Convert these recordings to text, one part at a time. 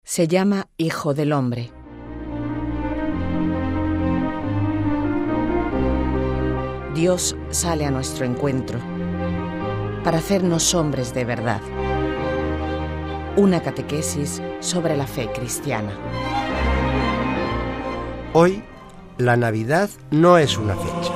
Se llama Hijo del Hombre. Dios sale a nuestro encuentro para hacernos hombres de verdad. Una catequesis sobre la fe cristiana. Hoy, la Navidad no es una fecha.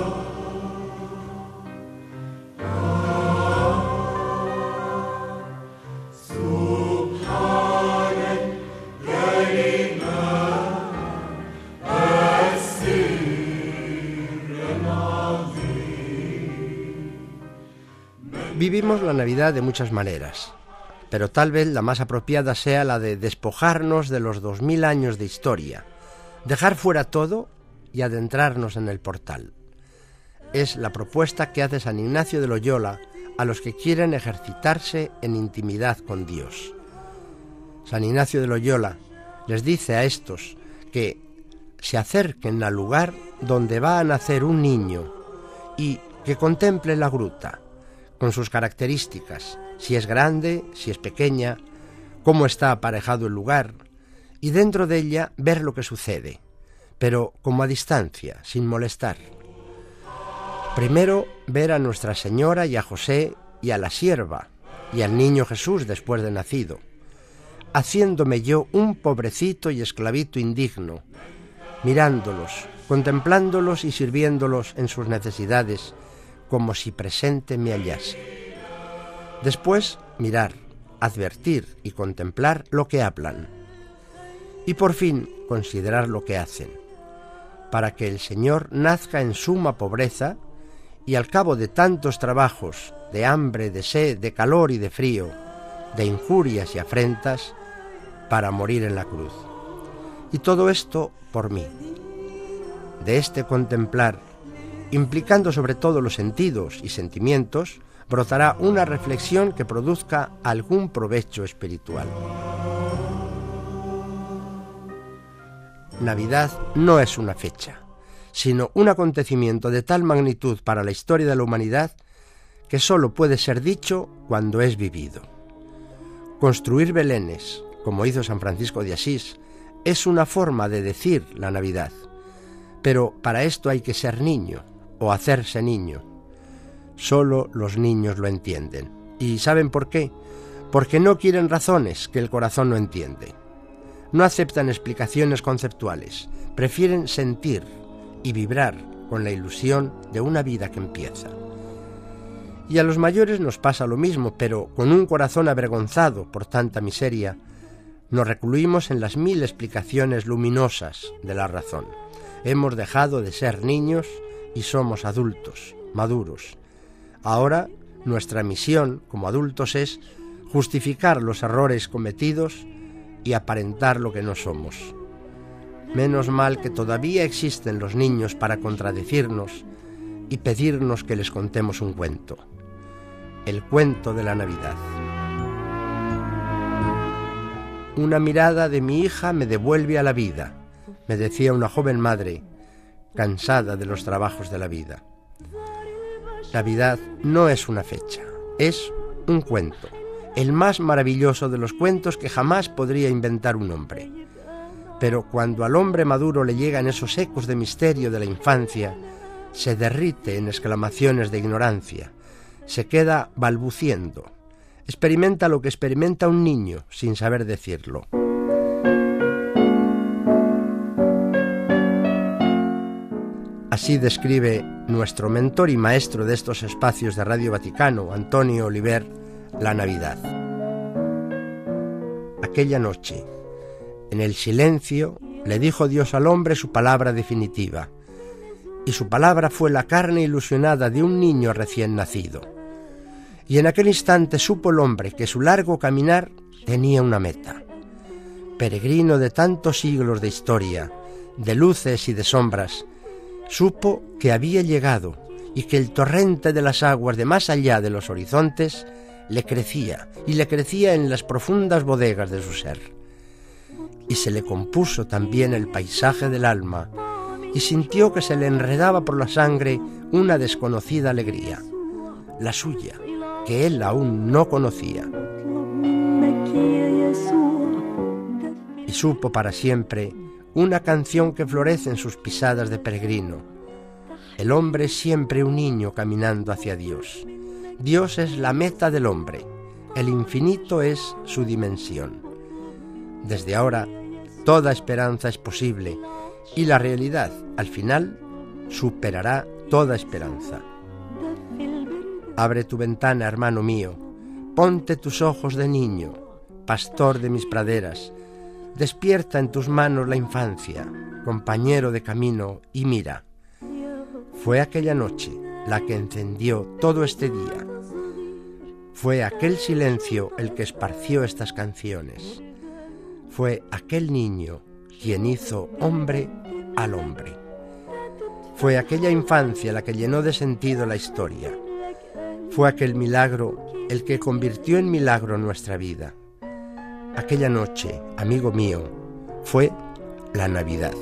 Vivimos la Navidad de muchas maneras, pero tal vez la más apropiada sea la de despojarnos de los 2000 años de historia, dejar fuera todo y adentrarnos en el portal. Es la propuesta que hace San Ignacio de Loyola a los que quieren ejercitarse en intimidad con Dios. San Ignacio de Loyola les dice a estos que se acerquen al lugar donde va a nacer un niño y que contemplen la gruta, con sus características, si es grande, si es pequeña, cómo está aparejado el lugar, y dentro de ella ver lo que sucede, pero como a distancia, sin molestar. Primero ver a Nuestra Señora y a José y a la sierva, y al niño Jesús después de nacido, haciéndome yo un pobrecito y esclavito indigno, mirándolos, contemplándolos y sirviéndolos en sus necesidades, como si presente me hallase. Después, mirar, advertir y contemplar lo que hablan. Y por fin, considerar lo que hacen, para que el Señor nazca en suma pobreza y al cabo de tantos trabajos, de hambre, de sed, de calor y de frío, de injurias y afrentas, para morir en la cruz. Y todo esto por mí. De este contemplar, implicando sobre todo los sentidos y sentimientos, brotará una reflexión que produzca algún provecho espiritual. Navidad no es una fecha, sino un acontecimiento de tal magnitud para la historia de la humanidad que sólo puede ser dicho cuando es vivido. Construir belenes, como hizo San Francisco de Asís, es una forma de decir la Navidad, pero para esto hay que ser niño o hacerse niño. Solo los niños lo entienden. ¿Y saben por qué? Porque no quieren razones que el corazón no entiende. No aceptan explicaciones conceptuales, prefieren sentir y vibrar con la ilusión de una vida que empieza. Y a los mayores nos pasa lo mismo, pero con un corazón avergonzado por tanta miseria, nos recluimos en las 1000 explicaciones luminosas de la razón. Hemos dejado de ser niños y somos adultos, maduros. Ahora, nuestra misión como adultos es justificar los errores cometidos y aparentar lo que no somos. Menos mal que todavía existen los niños para contradecirnos y pedirnos que les contemos un cuento. El cuento de la Navidad. Una mirada de mi hija me devuelve a la vida, me decía una joven madre, cansada de los trabajos de la vida. Navidad no es una fecha, es un cuento, el más maravilloso de los cuentos que jamás podría inventar un hombre. Pero cuando al hombre maduro le llegan esos ecos de misterio de la infancia, se derrite en exclamaciones de ignorancia, se queda balbuciendo, experimenta lo que experimenta un niño sin saber decirlo. Así describe nuestro mentor y maestro de estos espacios de Radio Vaticano, Antonio Oliver, la Navidad. Aquella noche, en el silencio, le dijo Dios al hombre su palabra definitiva, y su palabra fue la carne ilusionada de un niño recién nacido. Y en aquel instante supo el hombre que su largo caminar tenía una meta. Peregrino de tantos siglos de historia, de luces y de sombras, supo que había llegado y que el torrente de las aguas de más allá de los horizontes le crecía, y le crecía en las profundas bodegas de su ser. Y se le compuso también el paisaje del alma, y sintió que se le enredaba por la sangre una desconocida alegría, la suya, que él aún no conocía. supo para siempre una canción que florece en sus pisadas de peregrino. El hombre es siempre un niño caminando hacia Dios. Dios es la meta del hombre, el infinito es su dimensión. Desde ahora, toda esperanza es posible y la realidad, al final, superará toda esperanza. Abre tu ventana, hermano mío, ponte tus ojos de niño, pastor de mis praderas, despierta en tus manos la infancia, compañero de camino, y mira. Fue aquella noche la que encendió todo este día. Fue aquel silencio el que esparció estas canciones. Fue aquel niño quien hizo hombre al hombre. Fue aquella infancia la que llenó de sentido la historia. Fue aquel milagro el que convirtió en milagro nuestra vida. Aquella noche, amigo mío, fue la Navidad.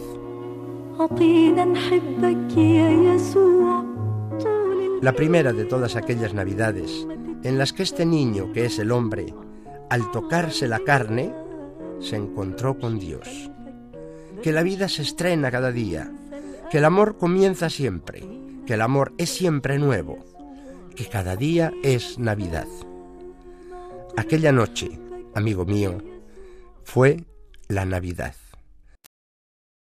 La primera de todas aquellas Navidades en las que este niño, que es el hombre, al tocarse la carne, se encontró con Dios. Que la vida se estrena cada día, que el amor comienza siempre, que el amor es siempre nuevo, que cada día es Navidad. Aquella noche, amigo mío, fue la Navidad.